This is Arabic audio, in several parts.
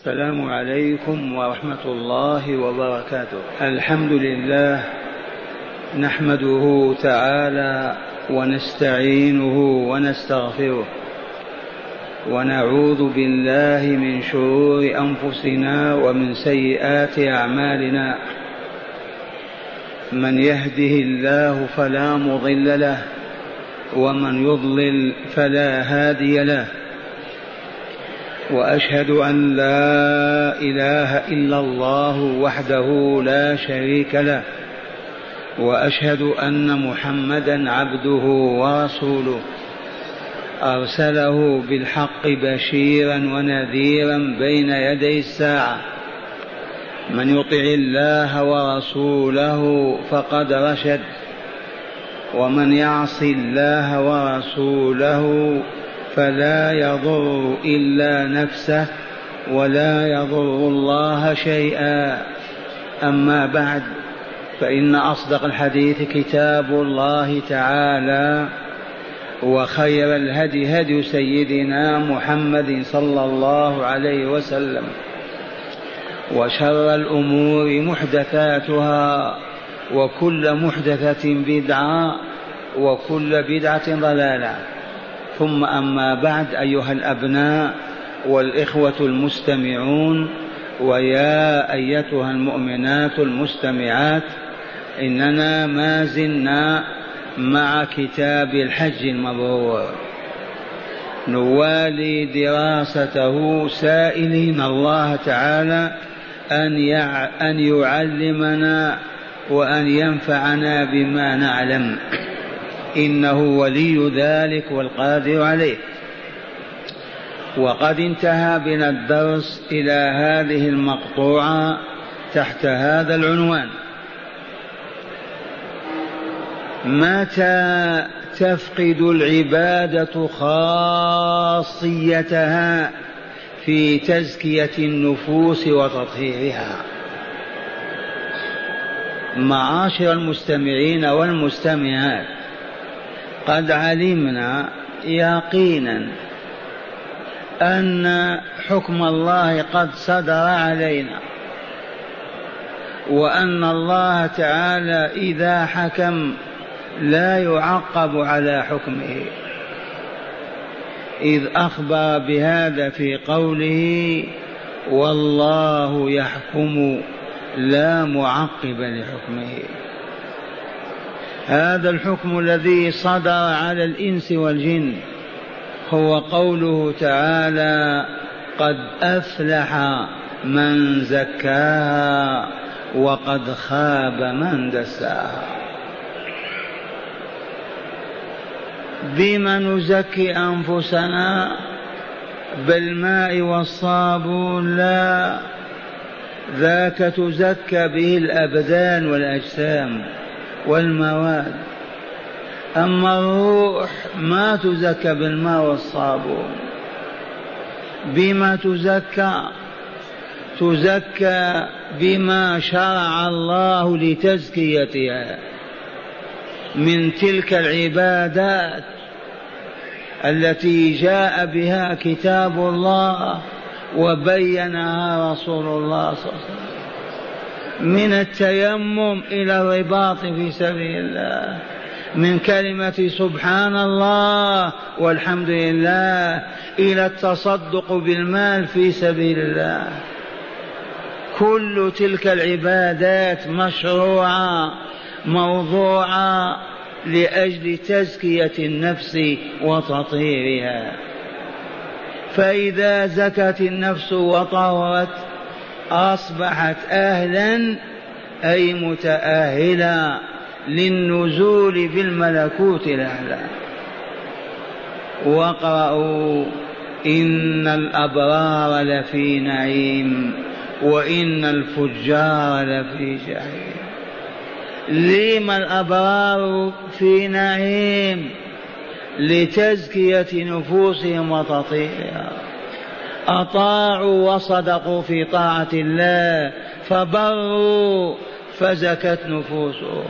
السلام عليكم ورحمة الله وبركاته. الحمد لله نحمده تعالى ونستعينه ونستغفره ونعوذ بالله من شرور أنفسنا ومن سيئات أعمالنا. من يهده الله فلا مضل له ومن يضلل فلا هادي له، وأشهد أن لا إله إلا الله وحده لا شريك له، وأشهد أن محمدا عبده ورسوله أرسله بالحق بشيرا ونذيرا بين يدي الساعة. من يطع الله ورسوله فقد رشد، ومن يعص الله ورسوله فلا يضر إلا نفسه ولا يضر الله شيئا. أما بعد، فإن أصدق الحديث كتاب الله تعالى، وخير الهدي هدي سيدنا محمد صلى الله عليه وسلم، وشر الأمور محدثاتها، وكل محدثة بدعة، وكل بدعة ضلالة. ثم أما بعد، أيها الأبناء والإخوة المستمعون، ويا أيتها المؤمنات المستمعات، إننا ما زلنا مع كتاب الحج المبرور، نوالي دراسته سائلين الله تعالى أن يعلمنا وأن ينفعنا بما نعلم، إنه ولي ذلك والقادر عليه. وقد انتهى بنا الدرس إلى هذه المقطوعة تحت هذا العنوان: متى تفقد العبادة خاصيتها في تزكية النفوس وتطهيرها؟ معاشر المستمعين والمستمعات، قد علمنا يقينا أن حكم الله قد صدر علينا، وأن الله تعالى إذا حكم لا يعقب على حكمه، إذ أخبر بهذا في قوله: والله يحكم لا معقب لحكمه. هذا الحكم الذي صدر على الإنس والجن هو قوله تعالى: قد أفلح من زكاها وقد خاب من دساها. بما نزكي أنفسنا؟ بالماء والصابون؟ لا، ذاك تزكى به الأبدان والأجسام والمواد. أما الروح ما تزكى بالماء والصابون. بما تزكى؟ تزكى بما شرع الله لتزكيتها من تلك العبادات التي جاء بها كتاب الله وبينها رسول الله صلى الله عليه وسلم، من التيمم إلى الرباط في سبيل الله، من كلمة سبحان الله والحمد لله إلى التصدق بالمال في سبيل الله. كل تلك العبادات مشروعة موضوعة لأجل تزكية النفس وتطهيرها. فإذا زكت النفس وطهرت أصبحت أهلا، أي متأهلا للنزول بالملكوت الأعلى. واقرأوا: إن الأبرار لفي نعيم وإن الفجار لفي جحيم. لما الأبرار في نعيم؟ لتزكية نفوسهم وتطهيرها. أطاعوا وصدقوا في طاعة الله فبروا فزكت نفوسهم.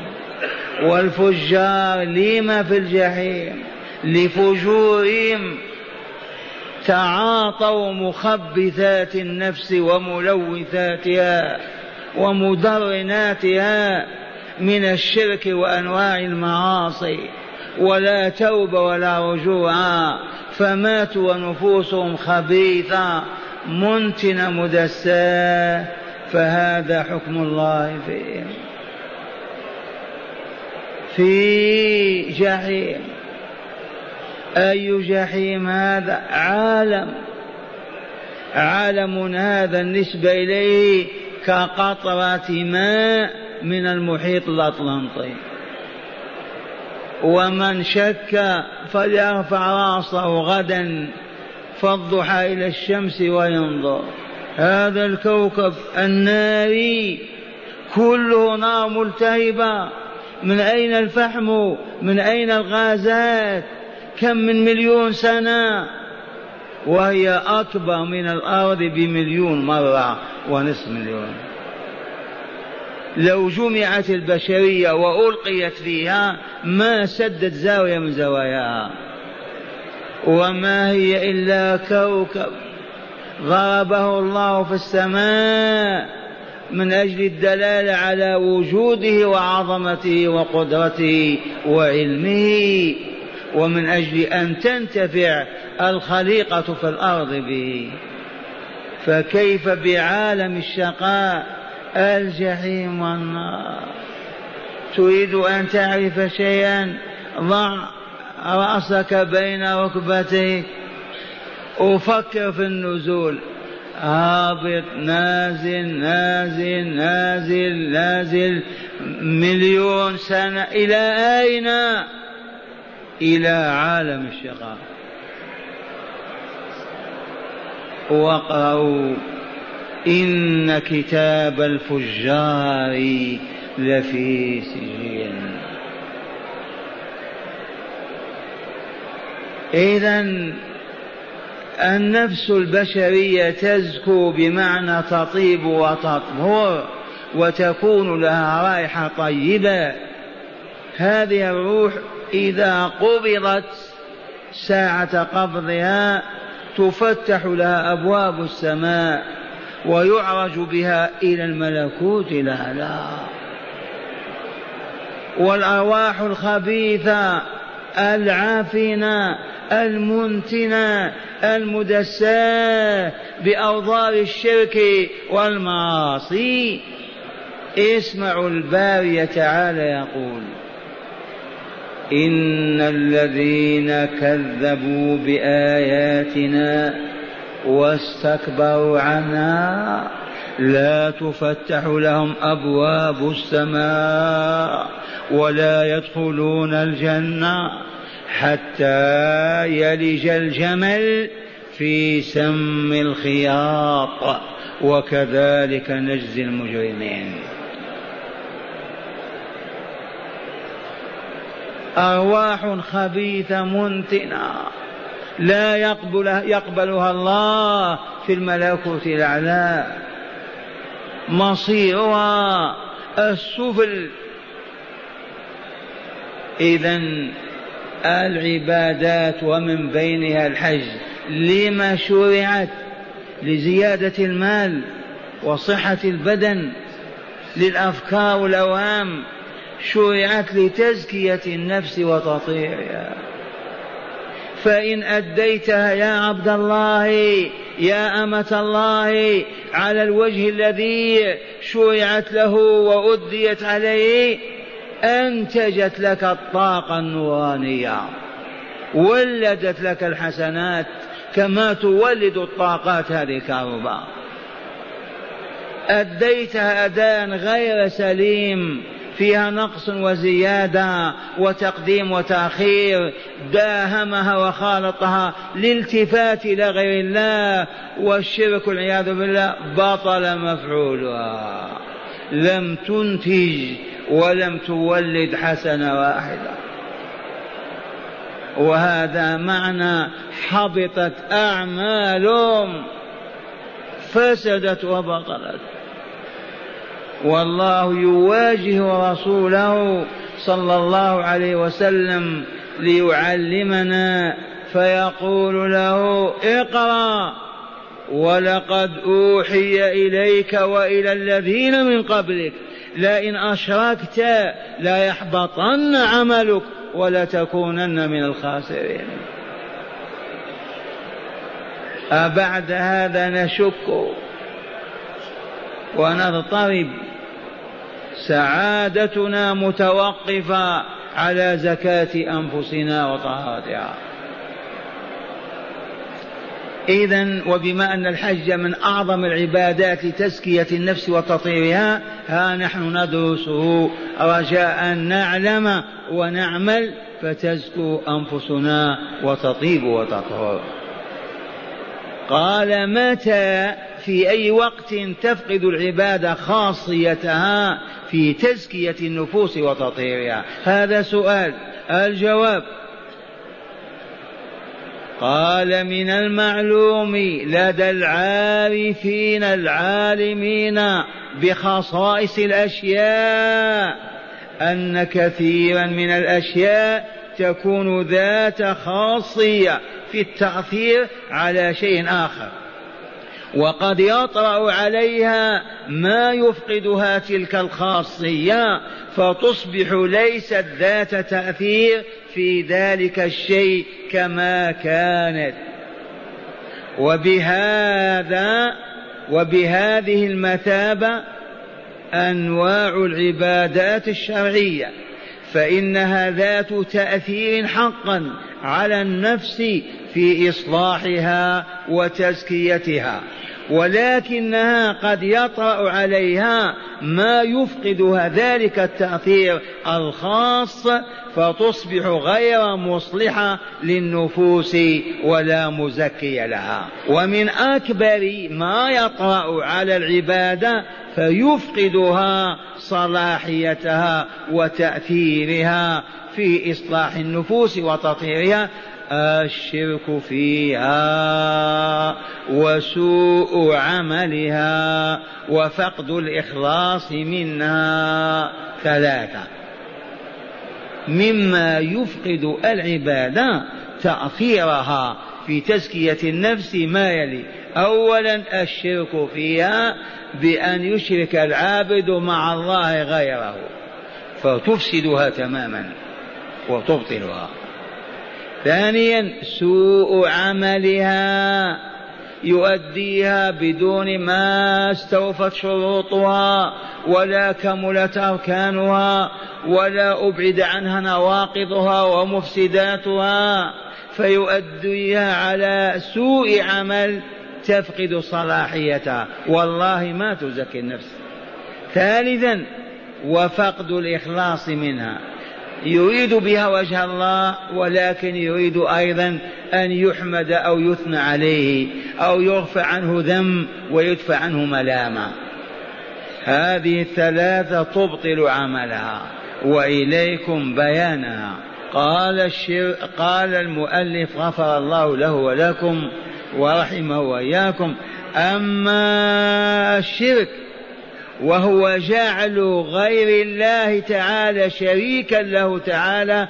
والفجار لما في الجحيم؟ لفجورهم، تعاطوا مخبثات النفس وملوثاتها ومضرناتها من الشرك وأنواع المعاصي، ولا توبة ولا رجوع، فماتوا ونفوسهم خبيثة منتنة مدساة. فهذا حكم الله فيهم في جحيم. أي جحيم هذا؟ عالم هذا النسبة إليه كقطرة ماء من المحيط الأطلنطي. ومن شك فليرفع رأسه غدا فالضحى إلى الشمس وينظر. هذا الكوكب الناري كله نار ملتهبة. من أين الفحم؟ من أين الغازات؟ كم من مليون سنة، وهي أكبر من الأرض بمليون مرة ونصف مليون. لو جمعت البشرية وألقيت فيها ما سدت زاوية من زواياها. وما هي إلا كوكب ضربه الله في السماء من أجل الدلالة على وجوده وعظمته وقدرته وعلمه، ومن أجل أن تنتفع الخليقة في الأرض به. فكيف بعالم الشقاء الجحيم والنار؟ تريد أن تعرف شيئا؟ ضع رأسك بين ركبتيك وفكر في النزول، هابط نازل نازل نازل نازل مليون سنة. إلى أين؟ إلى عالم الشقاء. واقرأوا إن كتاب الفجار لفي سجين. إذن النفس البشرية تزكو بمعنى تطيب وتطهر وتكون لها رائحة طيبة. هذه الروح إذا قبضت ساعة قبضها تفتح لها أبواب السماء ويعرج بها إلى الملكوت الأعلى. والأرواح الخبيثة العافنة المنتنة المدساة بأوضار الشرك والمعاصي، اسمعوا الباري تعالى يقول: إن الذين كذبوا بآياتنا واستكبروا عنها لا تفتح لهم أبواب السماء ولا يدخلون الجنة حتى يلج الجمل في سم الخياط وكذلك نجزي المجرمين. أرواح خبيثة منتنة لا يقبلها الله في الملكوت الأعلى، مصيرها السفل. إذن العبادات ومن بينها الحج لما شرعت؟ لزيادة المال وصحة البدن، للأفكار والأوهام، شرعت لتزكية النفس وتطهيرها. فإن أديتها يا عبد الله يا أمة الله على الوجه الذي شرعت له وأديت عليه، أنتجت لك الطاقة النورانية، ولدت لك الحسنات كما تولد الطاقات هذه الكهرباء. أديتها أداء غير سليم فيها نقص وزيادة وتقديم وتأخير، داهمها وخالطها للالتفات إلى غير الله والشرك والعياذ بالله، بطل مفعولها، لم تنتج ولم تولد حسنة واحدة. وهذا معنى حبطت أعمالهم، فسدت وبطلت. والله يواجه رسوله صلى الله عليه وسلم ليعلمنا فيقول له اقرأ ولقد أوحي إليك وإلى الذين من قبلك لئن أشركت لا يحبطن عملك ولتكونن من الخاسرين. أبعد هذا نشك ونضطرب؟ سعادتنا متوقفة على زكاة أنفسنا وطهارتها. إذن وبما أن الحج من أعظم العبادات لتزكية النفس وتطهيرها، ها نحن ندرسه رجاء أن نعلم ونعمل فتزكو أنفسنا وتطيب وتطهر. قال متى، في أي وقت تفقد العبادة خاصيتها في تزكية النفوس وتطهيرها؟ هذا سؤال. الجواب قال من المعلوم لدى العارفين العالمين بخصائص الأشياء أن كثيرا من الأشياء تكون ذات خاصية في التأثير على شيء آخر، وقد يطرأ عليها ما يفقدها تلك الخاصية فتصبح ليست ذات تأثير في ذلك الشيء كما كانت. وبهذه المثابة أنواع العبادات الشرعية، فإنها ذات تأثير حقا على النفس في إصلاحها وتزكيتها، ولكنها قد يطرأ عليها ما يفقدها ذلك التأثير الخاص فتصبح غير مصلحة للنفوس ولا مزكي لها. ومن أكبر ما يطرأ على العبادة فيفقدها صلاحيتها وتأثيرها في إصلاح النفوس وتطهيرها الشرك فيها وسوء عملها وفقد الإخلاص منها. ثلاثة مما يفقد العبادة تأثيرها في تزكية النفس ما يلي: أولا الشرك فيها بأن يشرك العابد مع الله غيره فتفسدها تماما وتبطلها. ثانيا سوء عملها يؤديها بدون ما استوفت شروطها ولا كملت أركانها ولا أبعد عنها نواقضها ومفسداتها، فيؤديها على سوء عمل تفقد صلاحيتها والله ما تزكي النفس. ثالثا وفقد الإخلاص منها، يريد بها وجه الله ولكن يريد أيضا أن يحمد أو يثنى عليه أو يرفع عنه ذم ويدفع عنه ملامة. هذه الثلاثة تبطل عملها وإليكم بيانها. قال المؤلف غفر الله له ولكم ورحمه وإياكم: أما الشرك وهو جعل غير الله تعالى شريكا له تعالى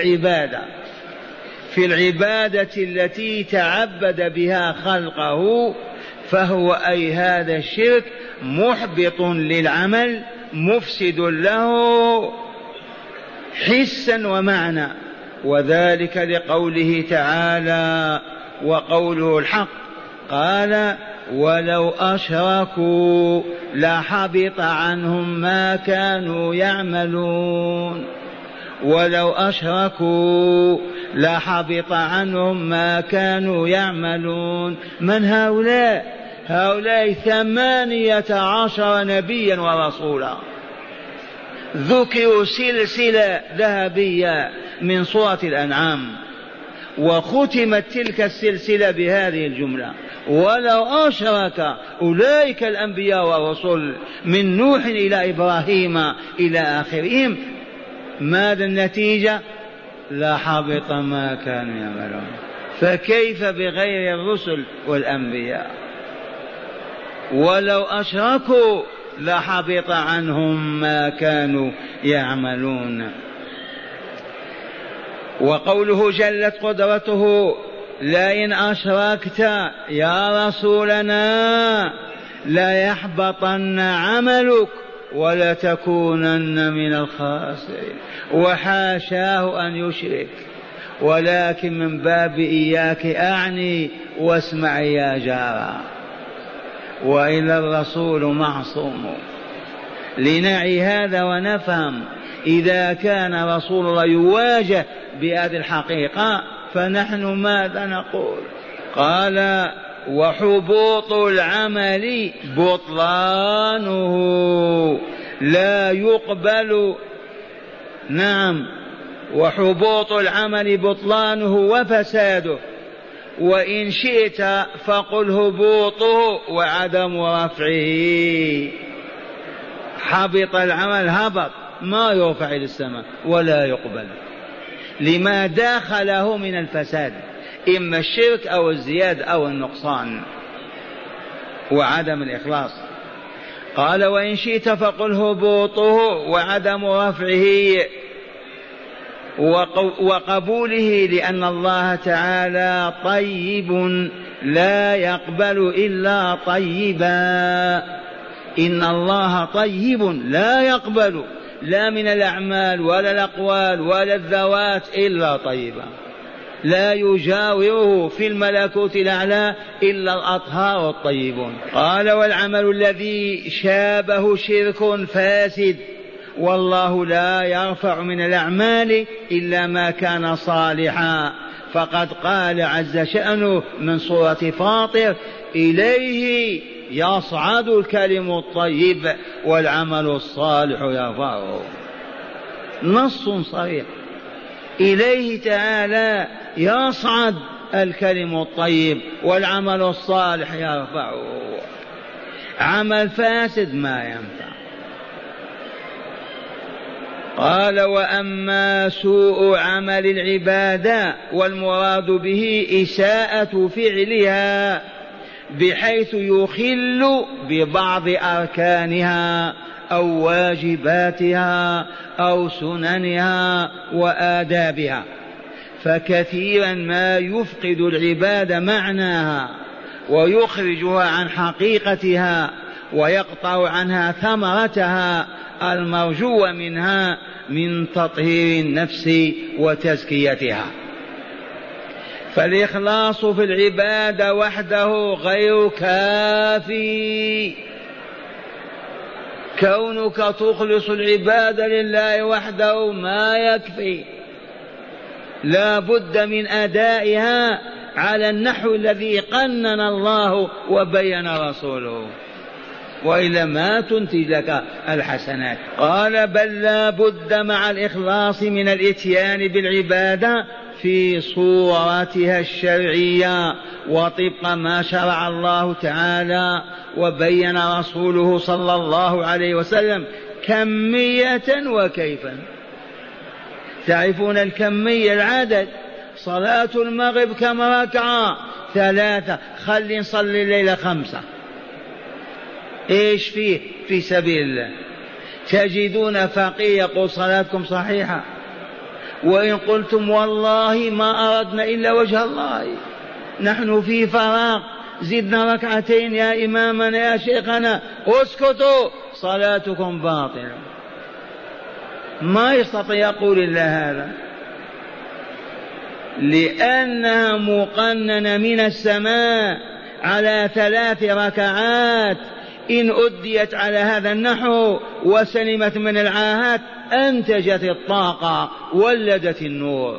في العبادة التي تعبد بها خلقه، فهو أي هذا الشرك محبط للعمل مفسد له حسا ومعنى، وذلك لقوله تعالى وقوله الحق قال: ولو أشركوا لحبط عنهم ما كانوا يعملون. ولو أشركوا لحبط عنهم ما كانوا يعملون. من هؤلاء؟ هؤلاء 18 نبيا ورسولا ذكروا سلسلة ذهبية من سورة الأنعام، وختمت تلك السلسلة بهذه الجملة: ولو أشرك أولئك الأنبياء والرسل من نوح إلى إبراهيم إلى آخرهم. ماذا النتيجة؟ لحبط ما كانوا يعملون. فكيف بغير الرسل والأنبياء؟ ولو أشركوا لحبط عنهم ما كانوا يعملون. وقوله جلت قدرته لئن أشركت يا رسولنا ليحبطن عملك ولتكونن من الخاسرين. وحاشاه أن يشرك، ولكن من باب إياك أعني واسمع يا جارا، وإلى الرسول معصوم. لنعي هذا ونفهم إذا كان رسول الله يواجه بهذه الحقيقة فنحن ماذا نقول؟ قال وحبوط العمل بطلانه لا يقبل. نعم، وحبوط العمل بطلانه وفساده، وإن شئت فقل هبوطه وعدم رفعه. حبط العمل، هبط، ما يرفع إلى السماء ولا يقبل لما داخله من الفساد، إما الشرك أو الزيادة أو النقصان وعدم الإخلاص. قال وإن شئت فقل هبوطه وعدم رفعه وقبوله، لأن الله تعالى طيب لا يقبل إلا طيبا. إن الله طيب لا يقبل لا من الأعمال ولا الأقوال ولا الذوات إلا طيبا، لا يجاوره في الملكوت الأعلى إلا الأطهار الطيبون. قال والعمل الذي شابه شرك فاسد، والله لا يرفع من الأعمال إلا ما كان صالحا، فقد قال عز شأنه من سورة فاطر إليه يصعد الكلم الطيب والعمل الصالح يرفعه. نص صريح، إليه تعالى يصعد الكلم الطيب والعمل الصالح يرفعه. عمل فاسد ما ينفع. قال وأما سوء عمل العبادة والمراد به إساءة فعلها بحيث يخل ببعض أركانها أو واجباتها أو سننها وآدابها، فكثيرا ما يفقد العبادة معناها ويخرجها عن حقيقتها ويقطع عنها ثمرتها المرجوة منها من تطهير النفس وتزكيتها. فالإخلاص في العبادة وحده غير كافي. كونك تخلص العبادة لله وحده ما يكفي، لا بد من أدائها على النحو الذي قنن الله وبين رسوله، وإلا ما تنتج لك الحسنات. قال بل لا بد مع الإخلاص من الإتيان بالعبادة في صورتها الشرعية وطبق ما شرع الله تعالى وبين رسوله صلى الله عليه وسلم كمية وكيفا. تعرفون الكمية، العدد. صلاة المغرب كم ركعة؟ 3. خلي نصلي الليلة 5. ايش فيه؟ في سبيل الله. تجدون فقيه يقول صلاتكم صحيحة، وإن قلتم والله ما أردنا إلا وجه الله، نحن في فراغ، زدنا 2 يا إمامنا يا شيخنا، اسكتوا، صلاتكم باطلة. ما يستطيع يقول إلا هذا، لأنها مقننة من السماء على 3 ركعات، إن أديت على هذا النحو وسلمت من العاهات أنتجت الطاقة، ولدت النور.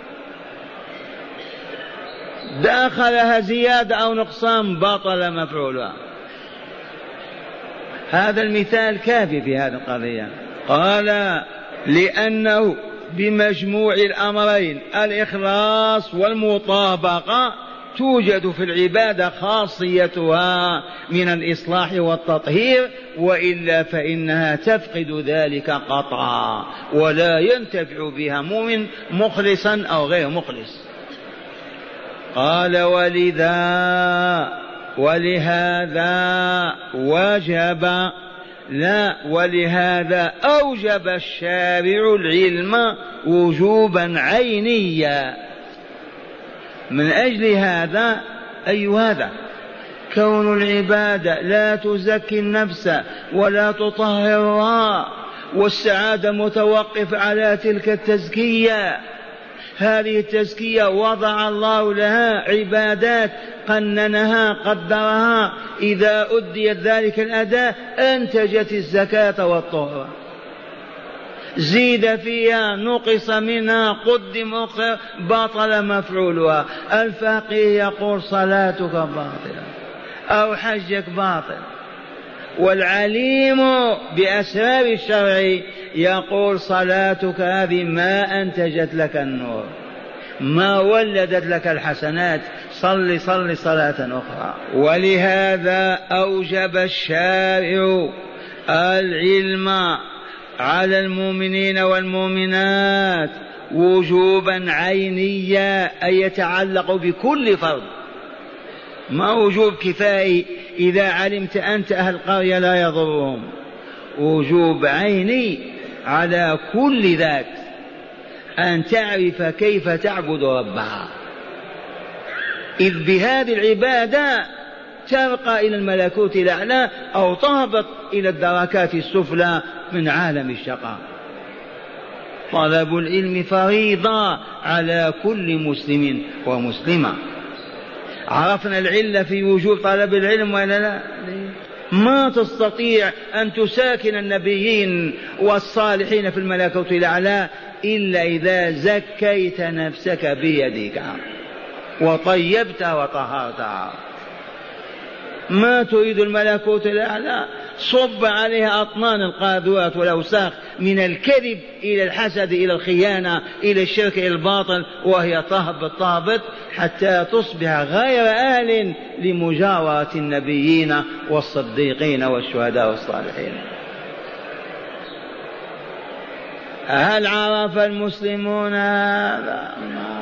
داخلها زيادة أو نقصان بطل مفعولها. هذا المثال كافي في هذه القضية. قال لأنه بمجموع الأمرين الإخلاص والمطابقة توجد في العبادة خاصيتها من الإصلاح والتطهير، وإلا فإنها تفقد ذلك قطعا ولا ينتفع بها مؤمن مخلصا أو غير مخلص. قال ولهذا أوجب الشارع العلم وجوبا عينيا. من أجل هذا هذا كون العبادة لا تزكي النفس ولا تطهرها، والسعادة متوقف على تلك التزكية. هذه التزكية وضع الله لها عبادات قننها قدرها، إذا أديت ذلك الأداء أنتجت الزكاة والطهر، زيد فيها نقص منها قدم أخر بطل مفعولها. الفقيه يقول صلاتك باطلة أو حجك باطل، والعليم بأسرار الشرع يقول صلاتك هذه ما أنتجت لك النور، ما ولدت لك الحسنات، صل صلاة أخرى. ولهذا أوجب الشارع العلم على المؤمنين والمؤمنات وجوبا عينيا، أي يتعلق بكل فرد، ما وجوب كفائي إذا علمت أنت أهل القرية لا يضرهم، وجوب عيني على كل ذات أن تعرف كيف تعبد ربها، إذ بهذه العبادة ترقى إلى الملكوت الأعلى أو تهبط إلى الدركات السفلى من عالم الشقاء. طلب العلم فريضة على كل مسلم ومسلمة. عرفنا العلة في وجوب طلب العلم ولا لا؟ ما تستطيع أن تساكن النبيين والصالحين في الملكوت الأعلى إلا إذا زكيت نفسك بيدك وطيبتها وطهرتها. ما تريد الملكوت الأعلى صب عليها أطنان القاذورات والأوساخ من الكذب إلى الحسد إلى الخيانة إلى الشرك إلى الباطل، وهي تهبط حتى تصبح غير أهل لمجاورة النبيين والصديقين والشهداء والصالحين. هل عرف المسلمون هذا؟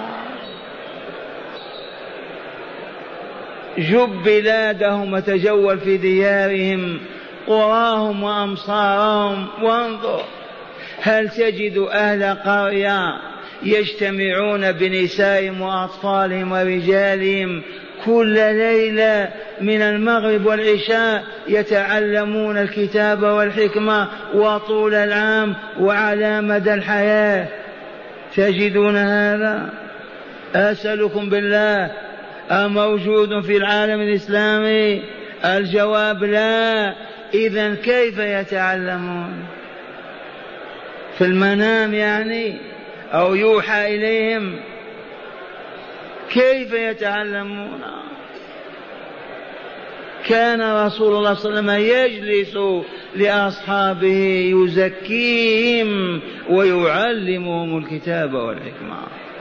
جب بلادهم وتجول في ديارهم قراهم وأمصارهم وانظر، هل تجد أهل قرية يجتمعون بنسائهم وأطفالهم ورجالهم كل ليلة من المغرب والعشاء يتعلمون الكتاب والحكمة وطول العام وعلى مدى الحياة؟ تجدون هذا؟ أسألكم بالله أموجود في العالم الإسلامي؟ الجواب لا. إذن كيف يتعلمون؟ في المنام يعني أو يوحى إليهم؟ كيف يتعلمون؟ كان رسول الله صلى الله عليه وسلم يجلس لأصحابه يزكيهم ويعلمهم الكتاب والحكمة.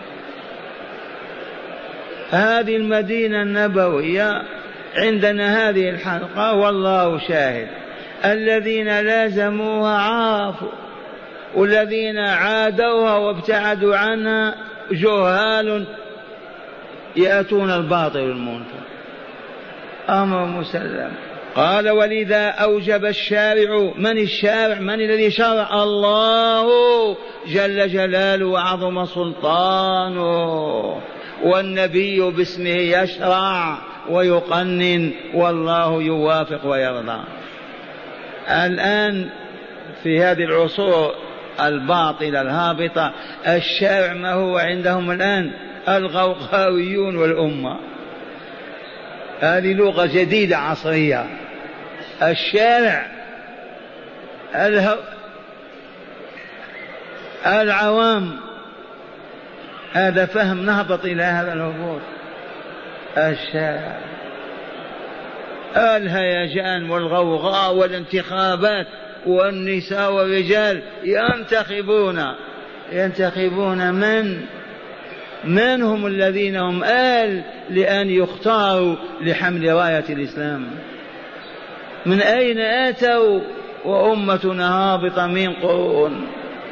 هذه المدينة النبوية عندنا هذه الحلقة والله شاهد، الذين لازموها عرفوا، والذين عادوها وابتعدوا عنها جهال يأتون الباطل المنكر، أمر مسلم. قال ولذا أوجب الشارع. من الشارع؟ من الذي شرع؟ الله جل جلاله وعظم سلطانه، والنبي باسمه يشرع ويقنن والله يوافق ويرضى. الآن في هذه العصور الباطلة الهابطة الشارع ما هو عندهم الآن؟ الغوغاويون والأمة. هذه لغة جديدة عصرية. الشارع العوام، هذا فهم نهبط إلى هذا الهبوط. الشارع الهيجان والغوغاء والانتخابات والنساء والرجال ينتخبون من هم الذين هم آل لأن يختاروا لحمل راية الإسلام؟ من أين أتوا وأمتنا هابطة من قرون؟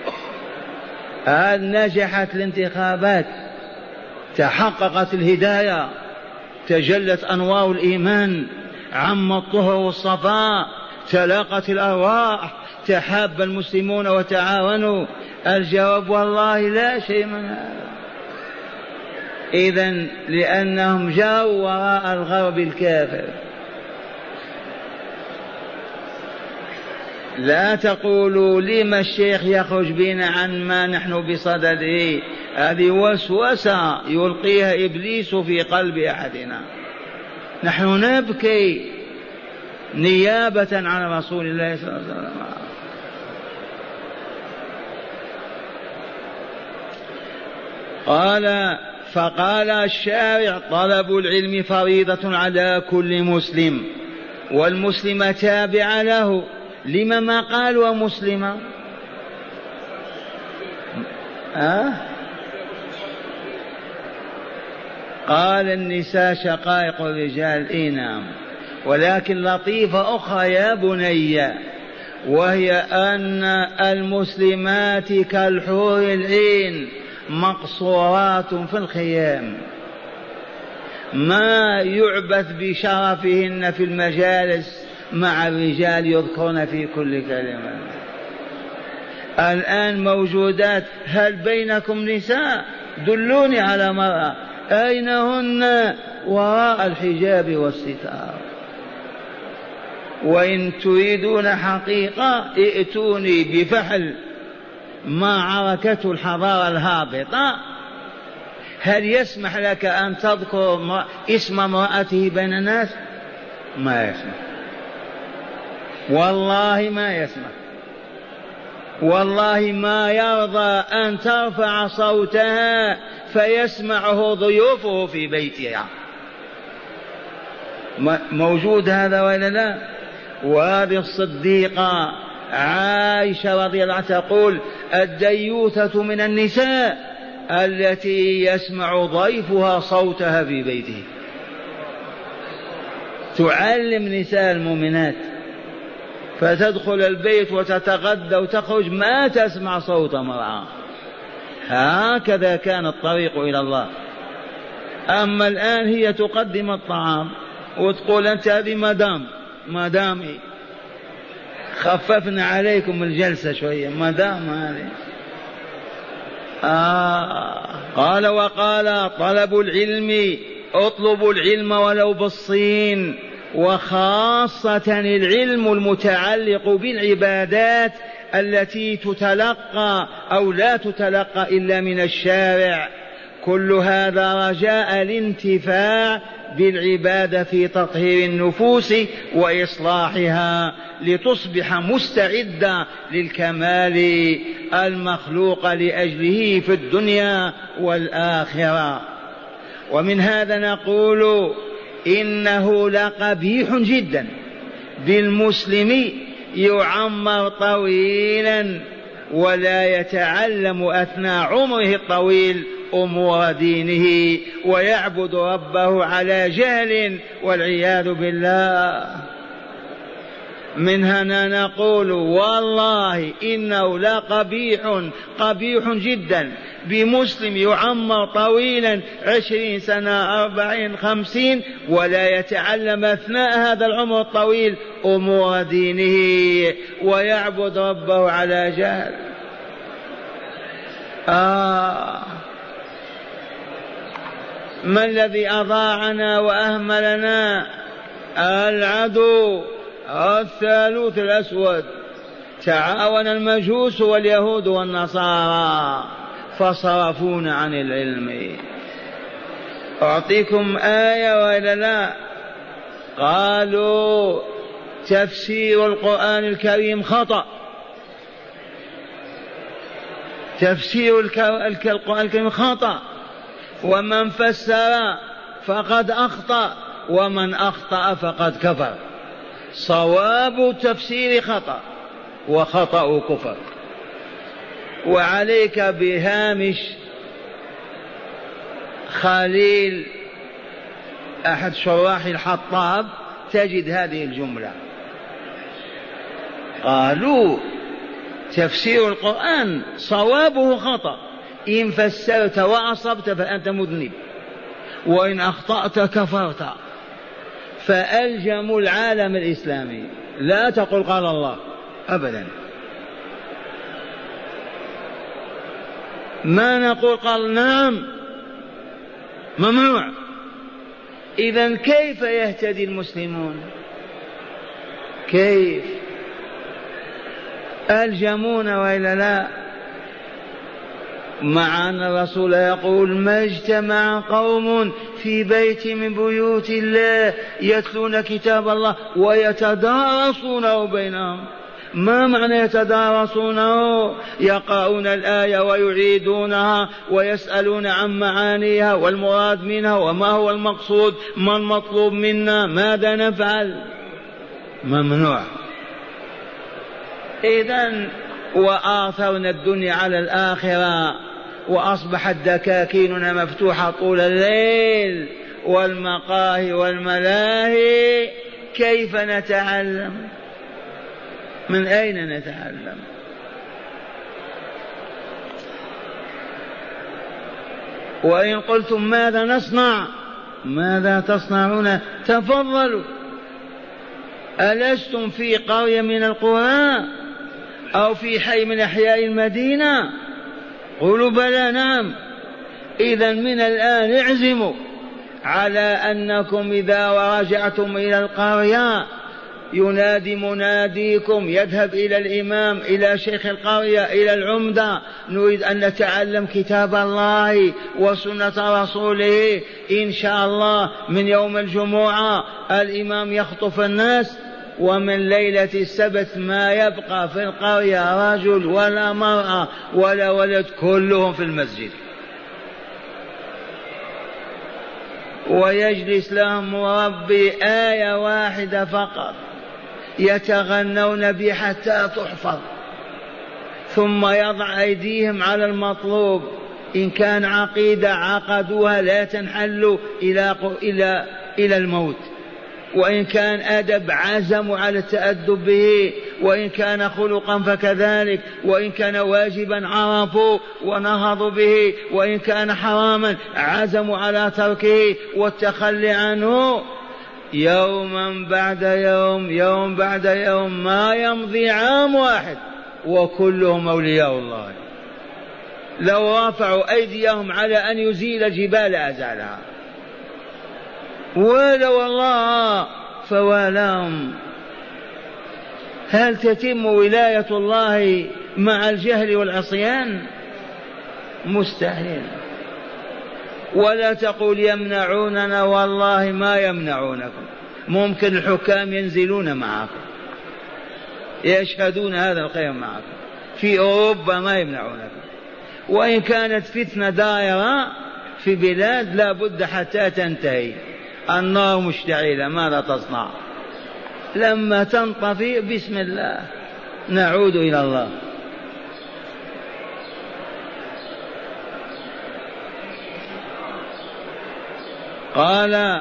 هل نجحت الانتخابات؟ تحققت الهداية؟ تجلت أنوار الإيمان؟ عم الطهر والصفاء؟ تلاقت الأرواح؟ تحاب المسلمون وتعاونوا؟ الجواب والله لا شيء من هذا. إذن لأنهم جاءوا وراء الغرب الكافر. لا تقولوا لما الشيخ يخرج بنا عن ما نحن بصدده، هذه وسوسة يلقيها إبليس في قلب أحدنا. نحن نبكي نيابة عن رسول الله صلى الله عليه وسلم. فقال الشارع: طلب العلم فريضة على كل مسلم، والمسلم تابع له. لما ما قال ومسلمة؟ قال النساء شقائق الرجال. نعم، ولكن لطيفة أخرى يا بني، وهي أن المسلمات كالحور العين مقصورات في الخيام، ما يعبث بشرفهن في المجالس مع الرجال يذكرن في كل كلمة. الآن موجودات. هل بينكم نساء؟ دلوني على مرأة. أين هن؟ وراء الحجاب والستار. وإن تريدون حقيقة ائتوني بفحل ما عركته الحضارة الهابطة. هل يسمح لك أن تذكر اسم امرأته بين الناس؟ ما يسمح، والله ما يسمح، والله ما يرضى أن ترفع صوتها فيسمعه ضيوفه في بيتها. موجود هذا ولا لا؟ وهذه الصديقة عائشة رضي الله عنها تقول: الديوثة من النساء التي يسمع ضيفها صوتها في بيته. تعلم نساء المؤمنات، فتدخل البيت وتتغدى وتخرج ما تسمع صوت امرأة. هكذا كان الطريق إلى الله. أما الآن هي تقدم الطعام وتقول: أنت هذه مدامي، خففنا عليكم الجلسة شوية، مدام هذه. قال: وقال: طلب العلم، اطلبوا العلم ولو بالصين، وخاصة العلم المتعلق بالعبادات التي تتلقى أو لا تتلقى إلا من الشارع. كل هذا رجاء الانتفاع بالعبادة في تطهير النفوس وإصلاحها لتصبح مستعدة للكمال المخلوق لأجله في الدنيا والآخرة. ومن هذا نقول: إنه لقبيح جدا بالمسلم يعمر طويلا ولا يتعلم أثناء عمره الطويل أمور دينه ويعبد ربه على جهل والعياذ بالله. من هنا نقول: والله إنه قبيح جدا بمسلم يعمر طويلا 20 سنة 40 50 ولا يتعلم أثناء هذا العمر الطويل أمور دينه ويعبد ربه على جهل. ما الذي أضاعنا وأهملنا؟ العدو الثالوث الأسود. تعاون المجوس واليهود والنصارى فصرفونا عن العلم. أعطيكم آية وإلا لا؟ قالوا تفسير القرآن الكريم خطأ، تفسير القرآن الكريم خطأ، ومن فسر فقد أخطأ، ومن أخطأ فقد كفر. صواب التفسير خطأ وخطأ كفر. وعليك بهامش خليل أحد شراح الحطاب تجد هذه الجملة. قالوا تفسير القرآن صوابه خطأ، إن فسرت وأصبت فأنت مذنب، وإن أخطأت كفرت. فألجموا العالم الإسلامي. لا تقل قال الله أبدا، ما نقول قال نعم، ممنوع. إذن كيف يهتدي المسلمون؟ كيف؟ ألجمون وإلا لا؟ مع أن الرسول يقول ما اجتمع قوم في بيت من بيوت الله يتلون كتاب الله ويتدارسونه بينهم. ما معنى يتدارسونه؟ يقرؤون الآية ويعيدونها ويسألون عن معانيها والمراد منها وما هو المقصود، ما المطلوب منا، ماذا نفعل. ممنوع. إذن وآثرنا الدنيا على الآخرة وأصبحت دكاكيننا مفتوحة طول الليل والمقاهي والملاهي. كيف نتعلم؟ من أين نتعلم؟ وإن قلتم ماذا نصنع؟ ماذا تصنعون؟ تفضلوا. ألستم في قرية من القرى أو في حي من أحياء المدينة؟ قولوا بلى نعم. إذن من الآن اعزموا على أنكم إذا رجعتم إلى القرية ينادي مناديكم، يذهب إلى الإمام، إلى شيخ القرية، إلى العمدة، نريد أن نتعلم كتاب الله وسنة رسوله. إن شاء الله من يوم الجمعة الإمام يخطف الناس، ومن ليلة السبت ما يبقى في القرية رجل ولا مرأة ولا ولد، كلهم في المسجد، ويجلس لهم مربي آية واحدة فقط يتغنون بها حتى تحفظ، ثم يضع أيديهم على المطلوب. إن كان عقيدة عقدوها لا تنحل إلى الموت، وإن كان أدب عزموا على التأدب به، وإن كان خلقا فكذلك، وإن كان واجبا عرفوا ونهضوا به، وإن كان حراما عزموا على تركه والتخلي عنه. يوما بعد يوم، يوم بعد يوم، ما يمضي عام واحد وكلهم أولياء الله. لو رفعوا أيديهم على أن يزيل الجبال أزالها، ولو الله فوالاهم. هل تتم ولاية الله مع الجهل والعصيان؟ مستحيل. ولا تقول يمنعوننا، والله ما يمنعونكم. ممكن الحكام ينزلون معكم يشهدون هذا الخير معكم، في أوروبا ما يمنعونكم. وإن كانت فتنة دائرة في بلاد لا بد حتى تنتهي، النار مشتعلة، ماذا تصنع؟ لما تنطفئ بسم الله نعود إلى الله. قال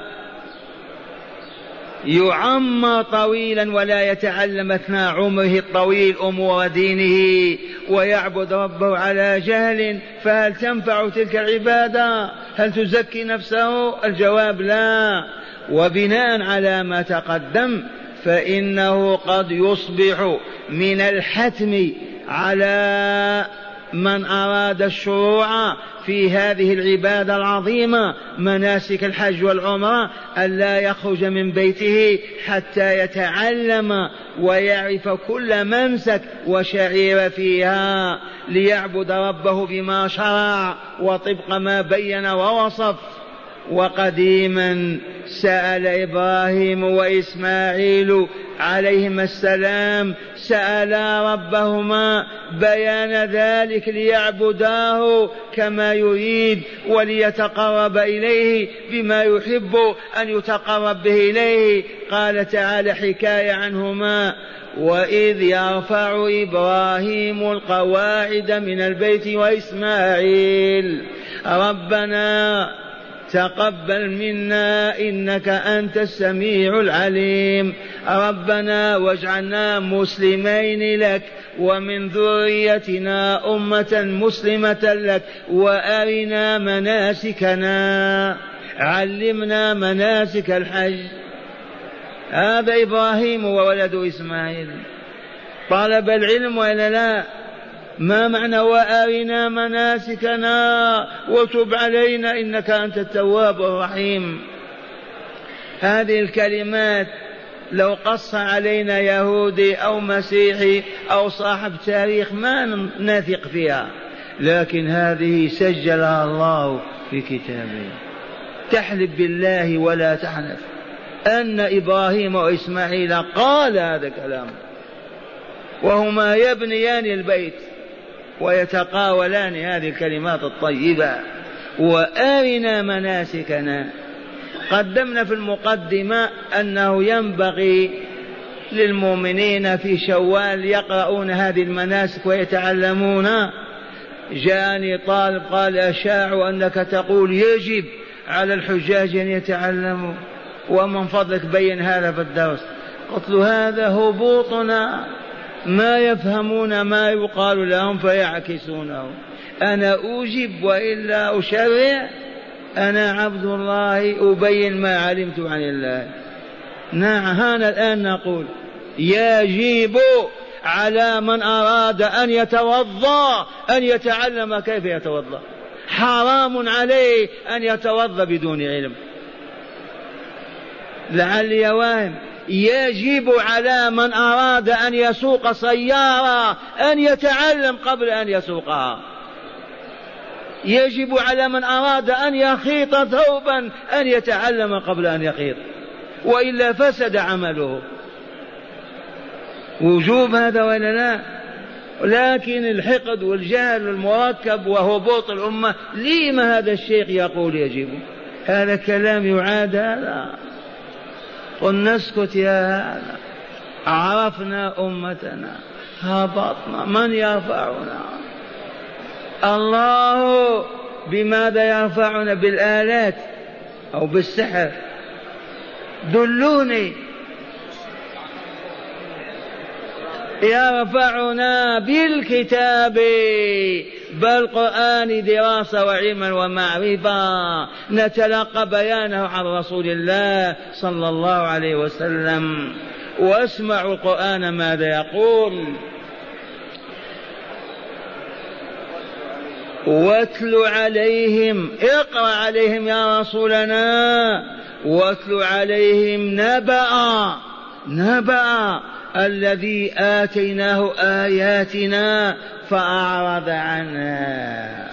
يعمر طويلا ولا يتعلم أثناء عمره الطويل أمور دينه ويعبد ربه على جهل، فهل تنفع تلك العبادة؟ هل تزكي نفسه؟ الجواب لا. وبناء على ما تقدم فإنه قد يصبح من الحتم على من أراد الشروع في هذه العبادة العظيمة مناسك الحج والعمرة ألا يخرج من بيته حتى يتعلم ويعرف كل منسك وشعير فيها، ليعبد ربه بما شرع وطبق ما بين ووصف. وقديما سأل إبراهيم وإسماعيل عليهما السلام، سألا ربهما بيان ذلك ليعبداه كما يريد وليتقرب إليه بما يحب أن يتقرب به إليه. قال تعالى حكاية عنهما: وإذ يرفع إبراهيم القواعد من البيت وإسماعيل ربنا تقبل منا إنك أنت السميع العليم ربنا واجعلنا مسلمين لك ومن ذريتنا أمة مسلمة لك وأرنا مناسكنا علمنا مناسك الحج. هذا إبراهيم وولد إسماعيل. طلب العلم ولا لا؟ ما معنى وأرنا مناسكنا وتب علينا إنك أنت التواب الرحيم؟ هذه الكلمات لو قص علينا يهودي أو مسيحي أو صاحب تاريخ ما نثق فيها، لكن هذه سجلها الله في كتابه. تحلف بالله ولا تحنث أن إبراهيم وإسماعيل قال هذا الكلام وهما يبنيان البيت ويتقاولان هذه الكلمات الطيبة. وآرنا مناسكنا. قدمنا في المقدمة أنه ينبغي للمؤمنين في شوال يقرؤون هذه المناسك ويتعلمون. جاءني طالب قال أشاع أنك تقول يجب على الحجاج أن يتعلموا، ومن فضلك بين هذا في الدرس. قلت له هذا هبوطنا، ما يفهمون ما يقال لهم فيعكسونه. أنا أوجب وإلا أشرع، أنا عبد الله أبين ما علمت عن الله. نعم هنا الآن نقول يجب على من أراد أن يتوضأ أن يتعلم كيف يتوضأ. حرام عليه أن يتوضأ بدون علم. لعلي واهم. يجب على من أراد أن يسوق سيارة أن يتعلم قبل أن يسوقها. يجب على من أراد أن يخيط ثوبا أن يتعلم قبل أن يخيط، وإلا فسد عمله. وجوب هذا ولا لا؟ لكن الحقد والجهل المركب وهبوط الأمة، لما هذا الشيخ يقول يجب؟ هذا كلام يعاد هذا؟ قل نسكت يا هذا. عرفنا أمتنا، هبطنا، من يرفعنا؟ الله. بماذا يرفعنا؟ بالآلات أو بالسحر؟ دلوني. يرفعنا بالكتاب، بل قرآن دراسة وعلما ومعرفة، نتلقى بيانه عن رسول الله صلى الله عليه وسلم. واسمعوا القرآن ماذا يقول. واتل عليهم، اقرأ عليهم يا رسولنا، واتل عليهم نبأ الذي آتيناه آياتنا فأعرض عنها.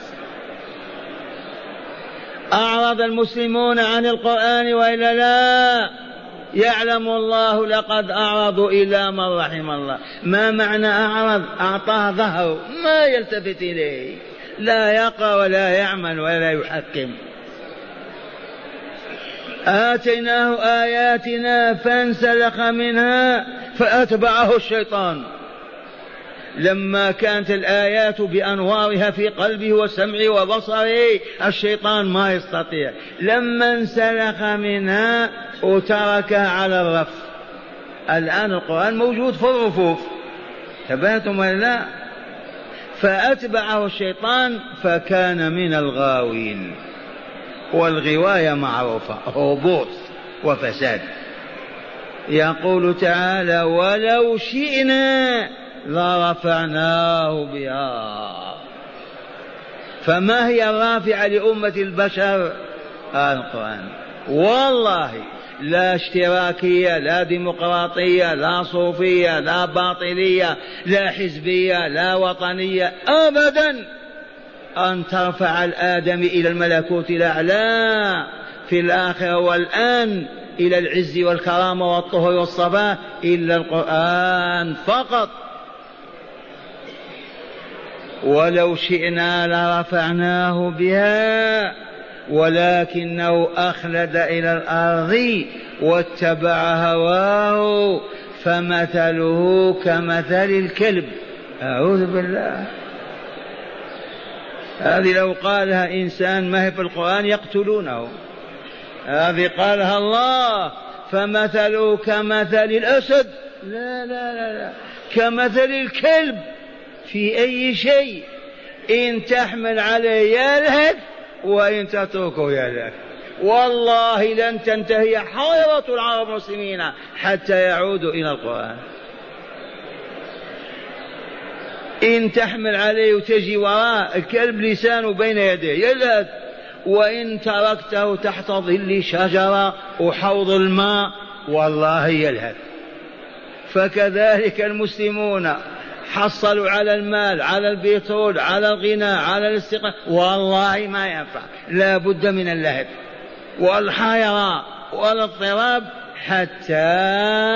أعرض المسلمون عن القرآن وإلا لا؟ يعلم الله لقد أعرضوا إلى من رحم الله. ما معنى أعرض؟ أعطاه ظهر، ما يلتفت إليه، لا يقرأ ولا يعمل ولا يحكم. آتيناه آياتنا فانسلخ منها فأتبعه الشيطان. لما كانت الآيات بأنوارها في قلبه وسمعه وبصره الشيطان ما يستطيع. لما انسلخ منها وتركها على الرف. الآن القرآن موجود في الرفوف، تبهتم ولا لا؟ فأتبعه الشيطان فكان من الغاوين. والغواية معروفة، هبوط وفساد. يقول تعالى ولو شئنا لرفعناه بها. فما هي الرافعة لأمة البشر؟ القرآن. والله لا اشتراكية، لا ديمقراطية، لا صوفية، لا باطلية، لا حزبية، لا وطنية، أبدا أن ترفع الآدم إلى الملكوت الأعلى في الآخرة والآن إلى العز والكرامة والطهر والصفاء إلا القرآن فقط. ولو شئنا لرفعناه بها ولكنه أخلد إلى الأرض واتبع هواه فمثله كمثل الكلب. أعوذ بالله. هذه لو قالها إنسان ما هي في القرآن يقتلونه. هذه قالها الله فمثله كمثل الأسد. لا لا لا لا، كمثل الكلب في أي شيء، إن تحمل عليه يلهث وإن تتركه يلهث. والله لن تنتهي حيرة العرب المسلمين حتى يعودوا إلى القرآن. إن تحمل عليه وتجي وراء الكلب لسانه بين يديه يلهث، وإن تركته تحت ظل شجرة وحوض الماء والله يلهث. فكذلك المسلمون حصلوا على المال، على البترول، على الغنى، على الاستقرار، والله ما ينفع، لا بد من اللهث والحيرة والاضطراب حتى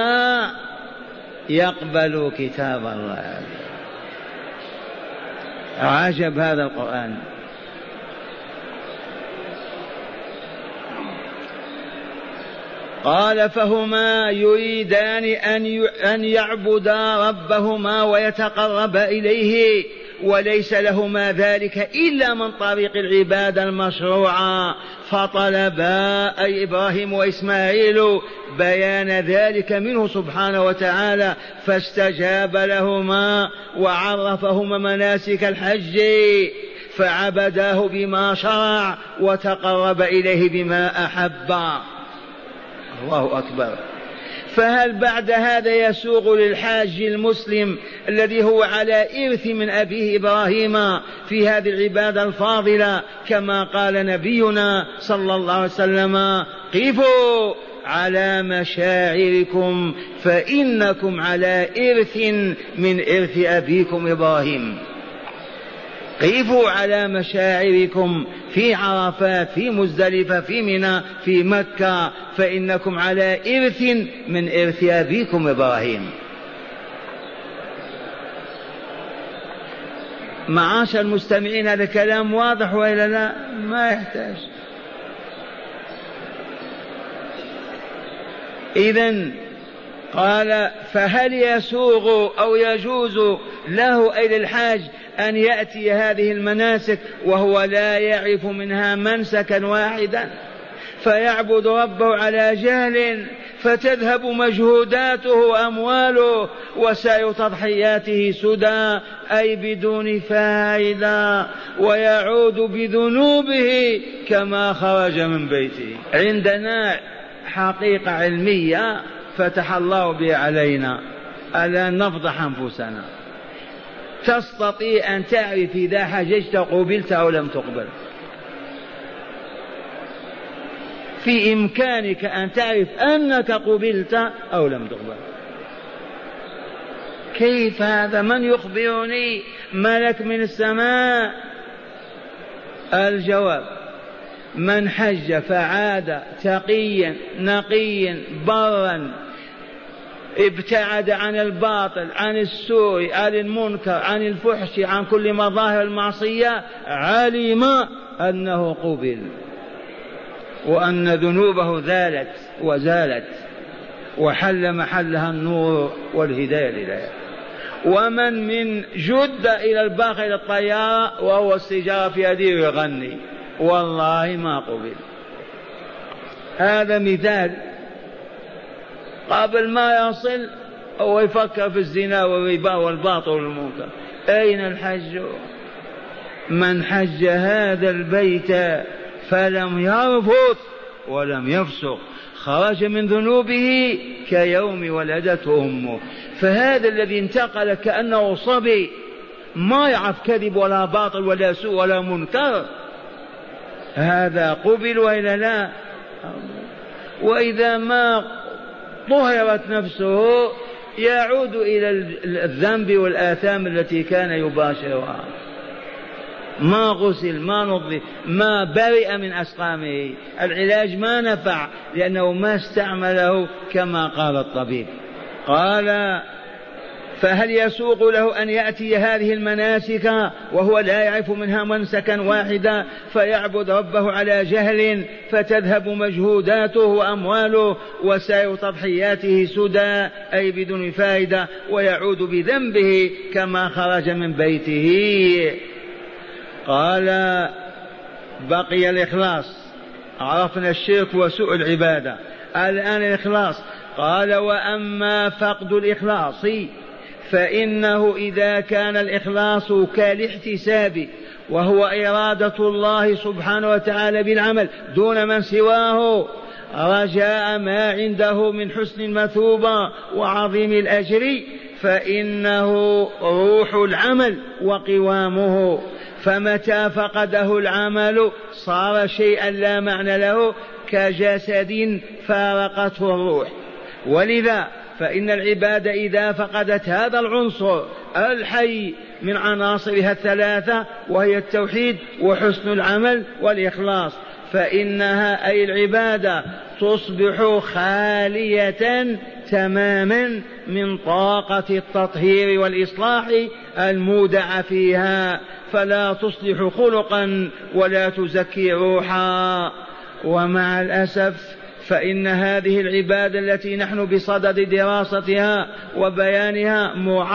يقبلوا كتاب الله. عجب هذا القرآن. قال فهما يريدان أن يعبدا ربهما ويتقربا إليه، وليس لهما ذلك إلا من طريق العبادة المشروعة، فطلبا أي إبراهيم وإسماعيل بيان ذلك منه سبحانه وتعالى، فاستجاب لهما وعرفهما مناسك الحج، فعبداه بما شرع وتقرب إليه بما أحب. الله أكبر. فهل بعد هذا يسوغ للحاج المسلم الذي هو على إرث من أبيه إبراهيم في هذه العبادة الفاضلة كما قال نبينا صلى الله عليه وسلم: قفوا على مشاعركم فإنكم على إرث من إرث أبيكم إبراهيم. قفوا على مشاعركم في عرفات، في مزدلفة، في منى، في مكة، فإنكم على إرث من إرث أبيكم إبراهيم. معاشر المستمعين، هذا كلام واضح وإلا لا؟ ما يحتاج. إذن قال: فهل يسوغ أو يجوز له أي للحاج أن يأتي هذه المناسك وهو لا يعرف منها منسكا واحدا، فيعبد ربه على جهل، فتذهب مجهوداته وأمواله وسعي تضحياته سدى أي بدون فائدة، ويعود بذنوبه كما خرج من بيته؟ عندنا حقيقة علمية فتح الله بها علينا، ألا نفضح أنفسنا. تستطيع أن تعرف إذا حججت قبلت أو لم تقبل. في إمكانك أن تعرف أنك قبلت أو لم تقبل. كيف هذا؟ من يخبرني؟ ملك من السماء؟ الجواب: من حج فعاد تقيا نقيا برا، ابتعد عن الباطل، عن السوء، عن المنكر، عن الفحش، عن كل مظاهر المعصية، علم أنه قبل وأن ذنوبه زالت وزالت وحل محلها النور والهداية لله. ومن من جد إلى الباقي إلى الطيارة وهو السجارة في يده يغني، والله ما قبل. هذا مثال. قبل ما يصل هو يفكر في الزنا والربا والباطل والمنكر. أين الحج؟ من حج هذا البيت فلم يرفث ولم يفسق خرج من ذنوبه كيوم ولدته أمه. فهذا الذي انتقل كأنه صبي ما يعرف كذب ولا باطل ولا سوء ولا منكر، هذا قبل وإلا لا؟ وإذا ما طهرت نفسه يعود إلى الذنب والآثام التي كان يباشرها. ما غسل، ما نظف، ما برئ من أسقامه، العلاج ما نفع لأنه ما استعمله كما قال الطبيب. قال: فهل يسوق له أن يأتي هذه المناسك وهو لا يعرف منها منسكا واحدا، فيعبد ربه على جهل، فتذهب مجهوداته وأمواله وسائر تضحياته سدى أي بدون فائدة، ويعود بذنبه كما خرج من بيته؟ قال: بقي الإخلاص. عرفنا الشرك وسوء العبادة، الآن الإخلاص. قال: وأما فقد الإخلاص فإنه إذا كان الإخلاص كالاحتساب وهو إرادة الله سبحانه وتعالى بالعمل دون من سواه، رجاء ما عنده من حسن المثوبة وعظيم الأجر، فإنه روح العمل وقوامه، فمتى فقده العمل صار شيئا لا معنى له كجسد فارقته الروح. ولذا فإن العبادة إذا فقدت هذا العنصر الحي من عناصرها الثلاثة وهي التوحيد وحسن العمل والإخلاص، فإنها أي العبادة تصبح خالية تماما من طاقة التطهير والإصلاح المودع فيها، فلا تصلح خلقا ولا تزكي روحا. ومع الأسف فإن هذه العبادة التي نحن بصدد دراستها وبيانها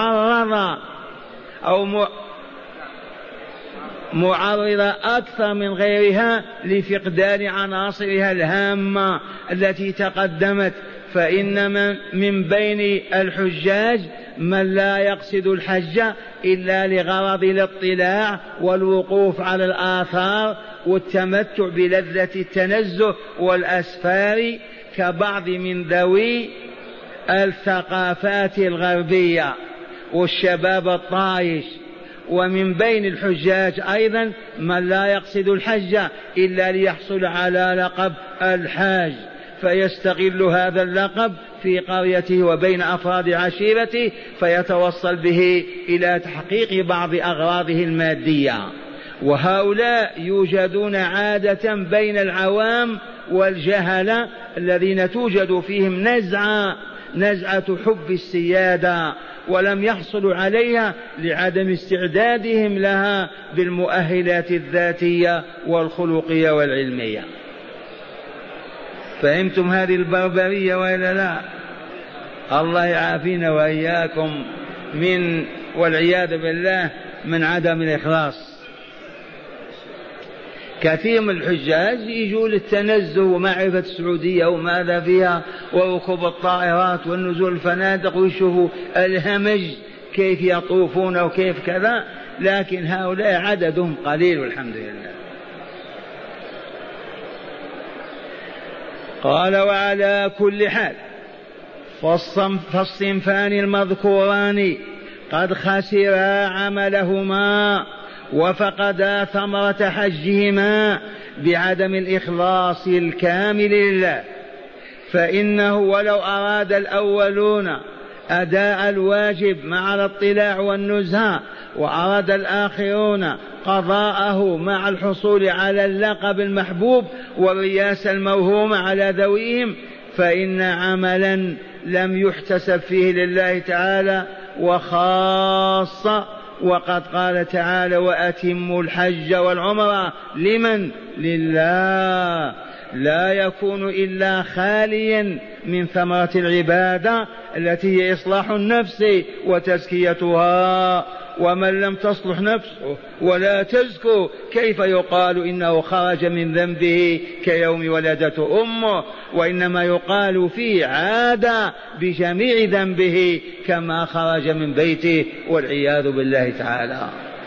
معرضة أكثر من غيرها لفقدان عناصرها الهامة التي تقدمت. فإن من بين الحجاج من لا يقصد الحج إلا لغرض الاطلاع والوقوف على الآثار والتمتع بلذة التنزه والأسفار كبعض من ذوي الثقافات الغربية والشباب الطايش. ومن بين الحجاج أيضا من لا يقصد الحج إلا ليحصل على لقب الحاج، فيستغل هذا اللقب في قريته وبين أفراد عشيرته فيتوصل به إلى تحقيق بعض أغراضه المادية. وهؤلاء يوجدون عادة بين العوام والجهلة الذين توجد فيهم نزعة حب السيادة، ولم يحصلوا عليها لعدم استعدادهم لها بالمؤهلات الذاتية والخلقية والعلمية. فهمتم هذه البربرية وإلا لا؟ الله يعافينا وإياكم من والعياذ بالله من عدم الإخلاص. كثير من الحجاج يجوا للتنزه ومعرفة السعودية وماذا فيها وركوب الطائرات والنزول الفنادق ويشوفوا الهمج كيف يطوفون وكيف كذا، لكن هؤلاء عددهم قليل والحمد لله. قال وعلى كل حال فالصنفان المذكوران قد خسرا عملهما وفقدا ثمرة حجهما بعدم الإخلاص الكامل لله. فإنه ولو أراد الأولون أداء الواجب مع الاطلاع والنزهة وأراد الآخرون قضاءه مع الحصول على اللقب المحبوب والرياسة الموهومة على ذويهم، فإن عملا لم يحتسب فيه لله تعالى وخاصة. وقد قال تعالى وأتموا الحج والعمرة لمن؟ لله، لا يكون إلا خاليا من ثمرة العبادة التي هي إصلاح النفس وتزكيتها. ومن لم تصلح نفسه ولا تزكو كيف يقال إنه خرج من ذنبه كيوم ولدته أمه؟ وإنما يقال فيه عاد بجميع ذنبه كما خرج من بيته والعياذ بالله تعالى.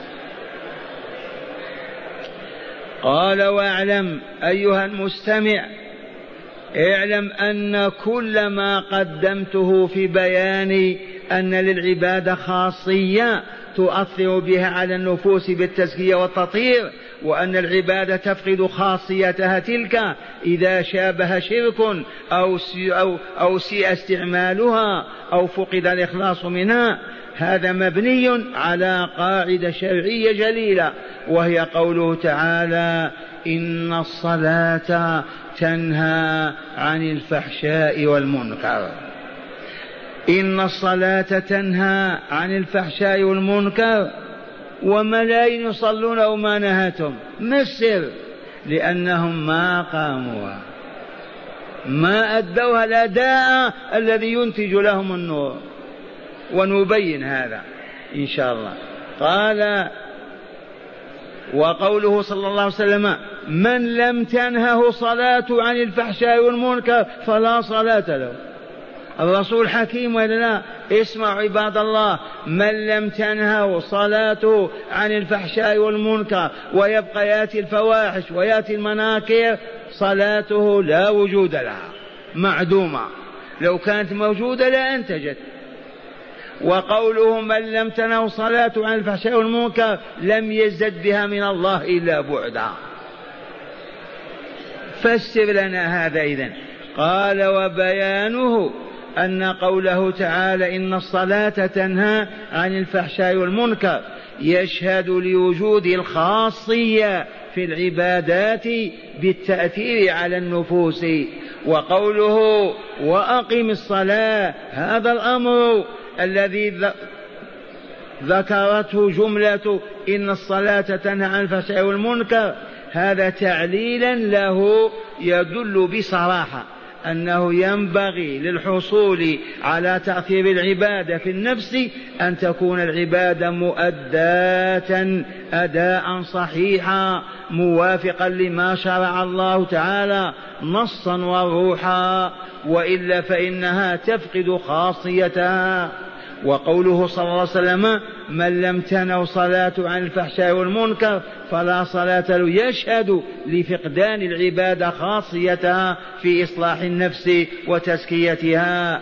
قال واعلم أيها المستمع، اعلم أن كل ما قدمته في بيان أن للعبادة خاصية تؤثر بها على النفوس بالتزكية والتطهير، وأن العبادة تفقد خاصيتها تلك إذا شابه شرك أو سيء استعمالها أو فقد الإخلاص منها، هذا مبني على قاعدة شرعية جليلة، وهي قوله تعالى إن الصلاة تنهى عن الفحشاء والمنكر. إن الصلاة تنهى عن الفحشاء والمنكر، وملايين يصلون وما نهتهم، ما السر؟ لأنهم ما قاموها، ما أدوها الأداء الذي ينتج لهم النور، ونبين هذا إن شاء الله. قال وقوله صلى الله عليه وسلم من لم تنهه صلاة عن الفحشاء والمنكر فلا صلاة له. الرسول حكيم ولا لا؟ اسمعوا عباد الله، من لم تنهه صلاته عن الفحشاء والمنكر ويبقى ياتي الفواحش وياتي المناكر، صلاته لا وجود لها، معدومة. لو كانت موجودة لا أنتجت. وقوله من لم تنه صلاته عن الفحشاء والمنكر لم يزد بها من الله إلا بعدا. فسر لنا هذا إذن. قال وبيانه أن قوله تعالى إن الصلاة تنهى عن الفحشاء والمنكر يشهد لوجود الخاصية في العبادات بالتأثير على النفوس. وقوله وأقم الصلاة هذا الأمر الذي ذكرته جملة إن الصلاة تنهى عن الفحشاء والمنكر هذا تعليلا له يدل بصراحة أنه ينبغي للحصول على تأثير العبادة في النفس أن تكون العبادة مؤداة أداء صحيحا موافقا لما شرع الله تعالى نصا وروحا، وإلا فإنها تفقد خاصيتها. وقوله صلى الله عليه وسلم من لم تنه صلاة عن الفحشاء والمنكر فلا صلاة له يشهد لفقدان العبادة خاصيتها في إصلاح النفس وتزكيتها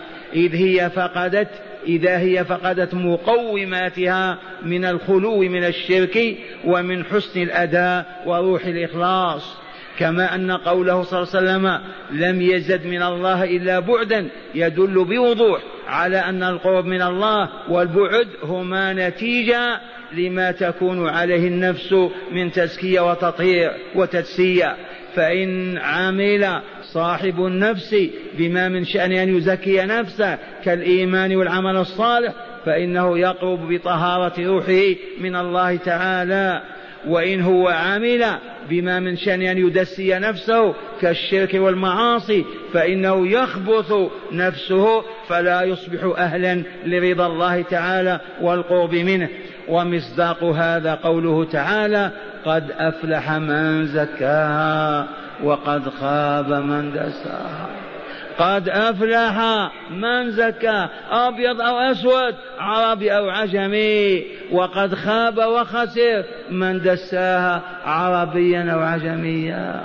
إذا هي فقدت مقوماتها من الخلو من الشرك ومن حسن الأداء وروح الإخلاص. كما أن قوله صلى الله عليه وسلم لم يزد من الله إلا بعدا يدل بوضوح على أن القرب من الله والبعد هما نتيجة لما تكون عليه النفس من تزكية وتطهير وتدسية. فإن عمل صاحب النفس بما من شأن أن يزكي نفسه كالإيمان والعمل الصالح فإنه يقرب بطهارة روحه من الله تعالى. وإن هو عمل بما من شأن أن يدسي نفسه كالشرك والمعاصي فإنه يخبث نفسه فلا يصبح أهلا لرضا الله تعالى والقرب منه. ومصداق هذا قوله تعالى قد أفلح من زكاها وقد خاب من دساها. قد أفلح من زكى أبيض أو أسود عربي أو عجمي، وقد خاب وخسر من دساها عربيا أو عجميا.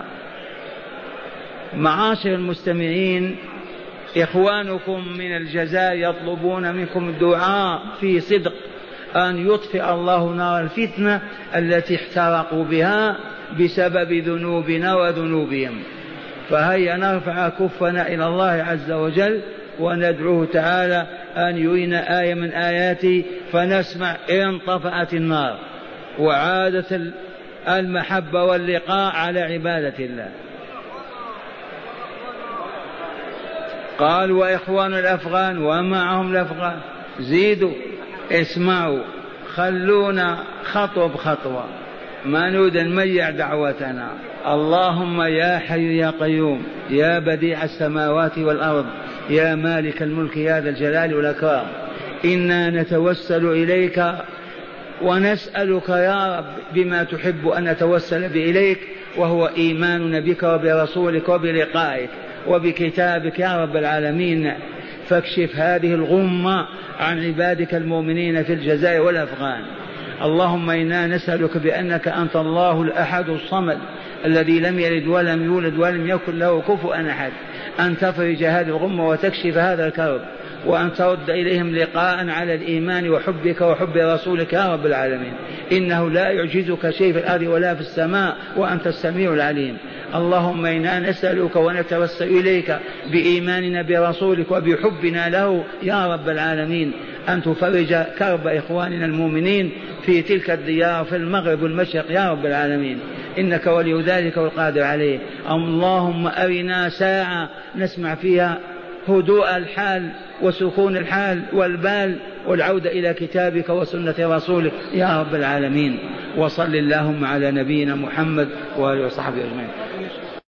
معاشر المستمعين، إخوانكم من الجزائر يطلبون منكم الدعاء في صدق أن يطفئ الله نار الفتنة التي احترقوا بها بسبب ذنوبنا وذنوبهم. فهيا نرفع كفنا إلى الله عز وجل وندعوه تعالى أن يرينا آية من آياته فنسمع انطفأت النار وعادت المحبة واللقاء على عبادة الله. قال وإخوان الأفغان ومعهم الأفغان زيدوا اسمعوا خلونا خطوة بخطوة ما نريد نميع دعوتنا. اللهم يا حي يا قيوم يا بديع السماوات والأرض يا مالك الملك يا ذا الجلال والإكرام إنا نتوسل إليك ونسألك يا رب بما تحب أن نتوسل إليك وهو إيماننا بك وبرسولك وبلقائك وبكتابك يا رب العالمين. فاكشف هذه الغمة عن عبادك المؤمنين في الجزائر والأفغان. اللهم إنا نسألك بأنك أنت الله الأحد الصمد الذي لم يلد ولم يولد ولم يكن له كفوا أحد أن تفرج هذه الغمة وتكشف هذا الكرب وأن ترد إليهم لقاء على الإيمان وحبك وحب رسولك يا رب العالمين. إنه لا يعجزك شيء في الأرض ولا في السماء وأنت السميع العليم. اللهم إنا نسألك ونتوسل إليك بإيماننا برسولك وبحبنا له يا رب العالمين أن تفرج كرب إخواننا المؤمنين في تلك الديار في المغرب والمشرق يا رب العالمين إنك ولي ذلك والقادر عليه. اللهم أرنا ساعة نسمع فيها هدوء الحال وسكون الحال والبال والعودة إلى كتابك وسنة رسولك يا رب العالمين. وصل اللهم على نبينا محمد وآله وصحبه أجمعين.